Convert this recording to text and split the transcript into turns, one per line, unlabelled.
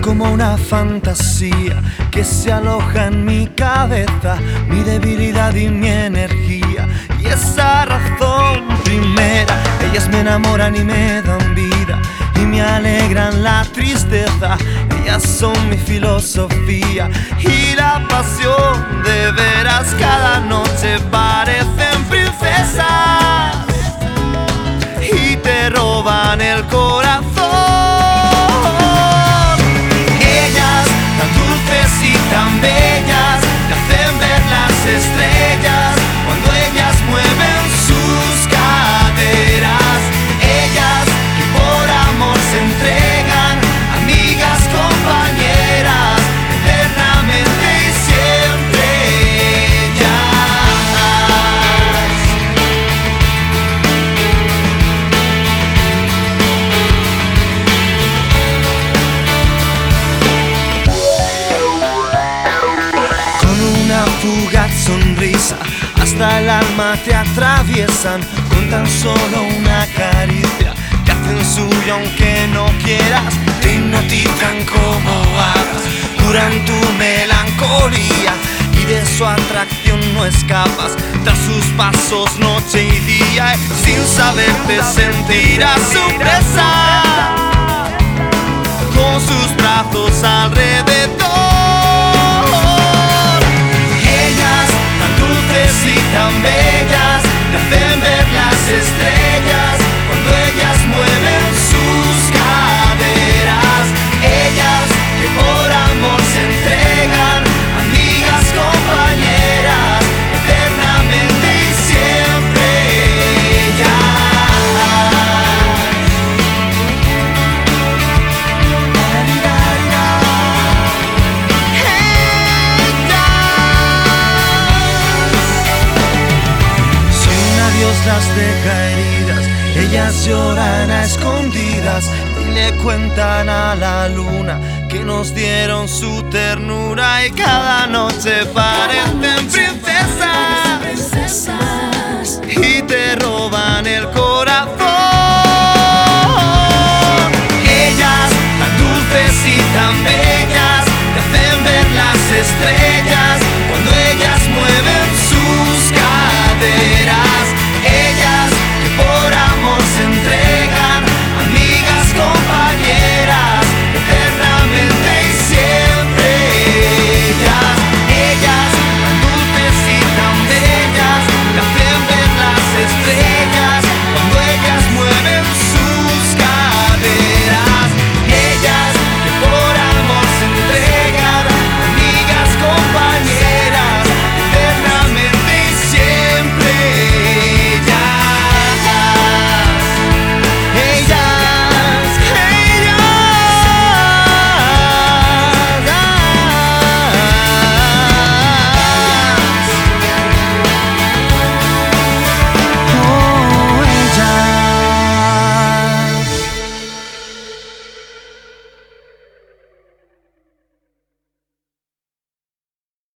como una fantasía que se aloja en mi cabeza, mi debilidad y mi energía. Y esa razón primera, ellas me enamoran y me dan vida y me alegran la tristeza. Ellas son mi filosofía y la pasión. De veras cada noche parecen princesas y te roban el corazón. Ellas tan dulces y tan bellas te hacen ver las estrellas cuando ellas mueven sus caderas. Ellas que por amor se entregan, amigas, compañeras, eternamente y siempre fugaz sonrisa, hasta el alma te atraviesan. Con tan solo una caricia te hacen suyo aunque no quieras. Te hipnotizan como hadas, curan tu melancolía y de su atracción no escapas. Tras sus pasos noche y día, sin saber te sentirás su presa, con sus brazos alrededor. Tan bellas, te hacen ver las estrellas cuando ellas mueven sus caderas. Ellas que por amor se entregan, amigas, compañeras, eternamente y siempre las deja heridas, ellas lloran a escondidas y le cuentan a la luna que nos dieron su ternura. Y cada noche parecen princesas y te roban el corazón. Ellas tan dulces y tan bellas te hacen ver las estrellas cuando ellas mueven sus caderas.